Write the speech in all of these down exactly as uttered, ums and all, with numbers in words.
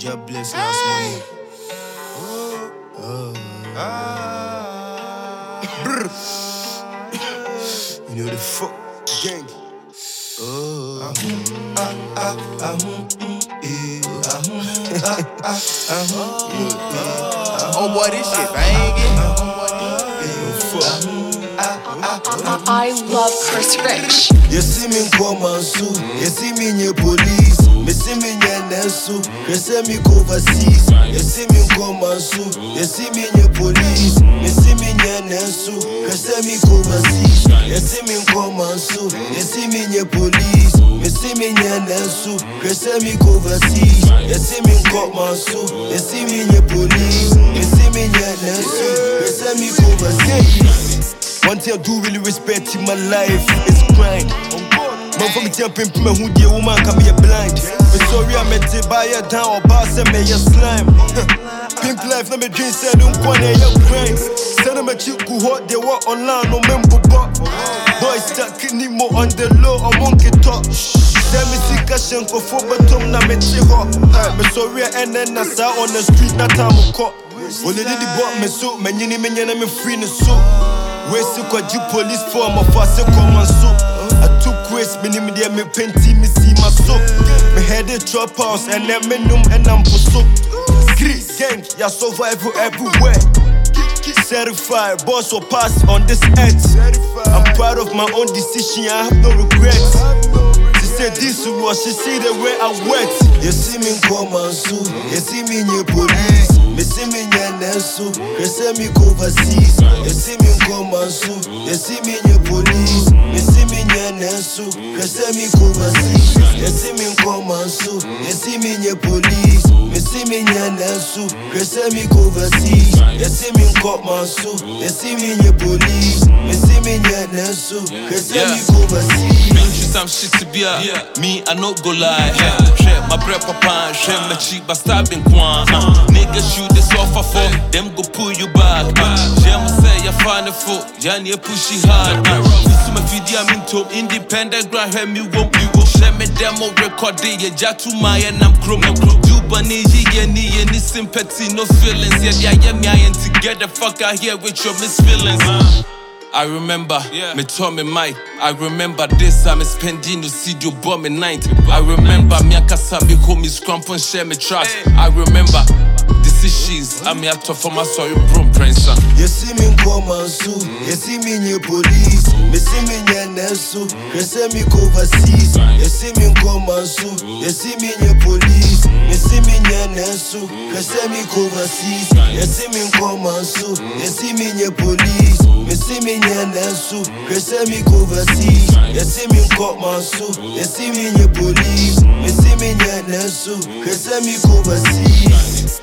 God bless last money. Oh. Brr. You know the fuck gang. Oh. Ah ah ah Oh boy, this shit banging. I love Chris Rich. You see me come and sue. You see me in your police. Me see me in your nesu. You see me go overseas. You see me come and sue. You see me in your police. Me see me in your nesu. You see me go overseas. You see me come and sue. You see me in your police. Me see me in your nesu. You see me go overseas. You see me come and sue. You see me in your police. Me see me in your nesu. You see me go overseas. One thing I do really respect in my life is grind. Man for me jumping to me who the woman can be a blind. Me sorry I met it buy it down or boss and me a slime. Pimp life na me dream said don't go on your grind. Send them a chick who hot they work online no member but boys stuck in more on the low or monkey talk. Tell me see cash and go for bottom na me chick hot. Me sorry I end then I saw on the street na time I caught. Only did the bought me so me nyini me nyana me free no so. Where's the you police for my fast come and so I took waste, me name there me painty, me see my soap. Me head a trap house and let me num and I'm for soap. Grit gang, ya survive everywhere. Certified, boss or pass on this edge. I'm proud of my own decision, I have no regrets. She said this was, she see the way I went. You see me come and sue, you see me in your police. Me see me in your nesu, you see me go overseas. You see me come and sue, you see me in your police. Me see me in your nesu, you see me go overseas. You see me come and sue, you see me in your police. Me see me in your nesu, you see me go overseas. You see me come and sue, you see me in your police. Me see me in your nesu, you see me go overseas. Been through some shit to be a me, I no go lie. Share my bread, papa, share my cheap, but stabbing kwan. Niggas shoot this offer for them, go pull you back. Share my say, you find a foot, Yanni push it hard. This is my video, I'm into independent, grind, hear me, won't you go. Share me demo record, yeah, Jatu my and I'm chrome. You bunny, yeah, any sympathy, no feelings. Yeah, yeah, yeah, me, I ain't together, fuck out here with your misfeelings. I remember, yeah. Me told me Mike. I remember this, I'm spending to see you bomb at night. I remember me akasabi call me scrump and share me trust. Hey. I remember decisions, I'm here to for my sorry bro prince. You see me come and sue, you see me in your police. Me see me in your nesu, you see me go overseas. You see me come and sue, you see me in your police. Me see me in your nesu, you see me go overseas. You see me come and sue, you see me in your police. Me see me in your nesu, you see me go overseas. You see me come and sue, you see me in your police. Me see me in your nesu, you see me go overseas.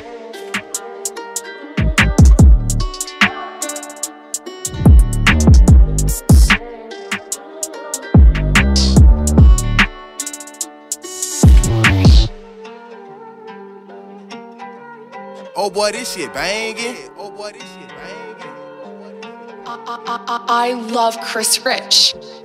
Oh boy, this shit banging. Oh boy, this shit banging. I, I, I love Chris Rich.